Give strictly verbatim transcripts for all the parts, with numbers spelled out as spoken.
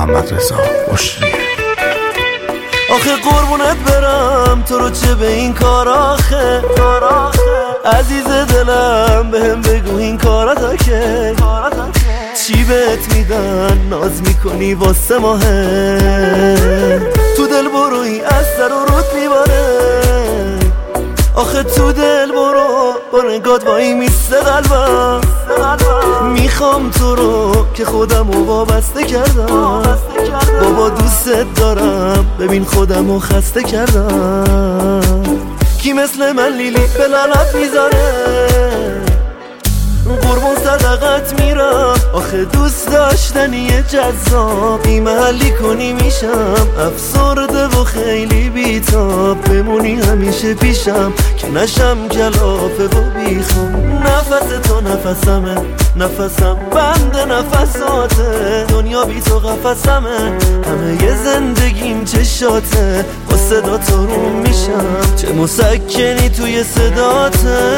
محمد رضا بشری. آخه قربونت برم تو رو چه به این کار آخه عزیز دلم بهم بگو این کارا که چی بهت میدن ناز میکنی واسه ماهه تو دل بروی از سر و رود میباره آخه تو دل برو با نگات وایی میسته قلبم میخوام تو رو که خودم رو وابسته کردم بابا دوستت دارم ببین خودم رو خسته کردم کی مثل من لیلی به لعنت میذاره قربون صدقت میرم آخه دوست داشتنی جذاب بی محلی کنی میشم افسرده و خیلی بیتاب بمونی همیشه پیشم که نشم کلافه و بیخوام نفس تو نفسمه نفسم بند نفساته دنیا بی تو قفسمه همه یه زندگیم چشاته با صدا تو رو میشم چه مسکنی توی صداته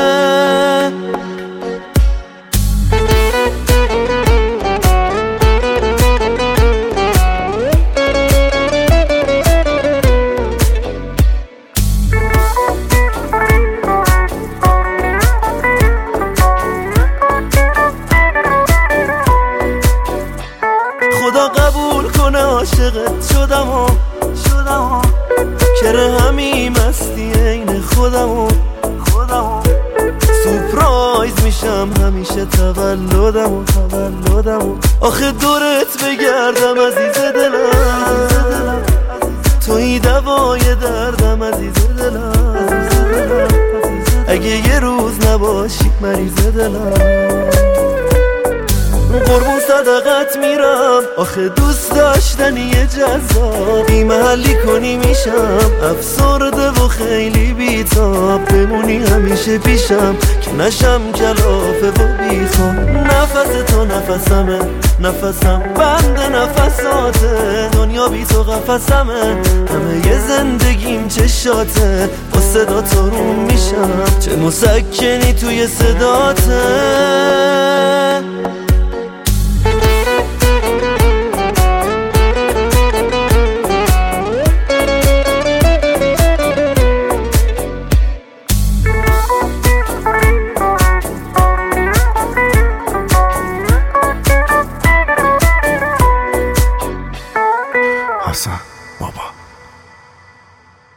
خدا قبول کنه عاشقت شدم و شدم و کره همین مستی عین خودم و خودم و سورپرایز میشم همیشه تولدم و تولدم و آخه دورت بگردم عزیز دلم توی دوای دردم عزیز دلم اگه یه روز نباشی مریض دلم قربون صدقت میرم آخه دوست داشتنی جذاب بی محلی کنی میشم افسرده و خیلی بیتاب بمونی همیشه پیشم که نشم کلافه و بیخوام نفس تو نفسمه نفسم بند نفساته دنیا بی تو قفسمه همه یه زندگیم چشاته با صدا تو رو میشم چه مسکنی توی صداته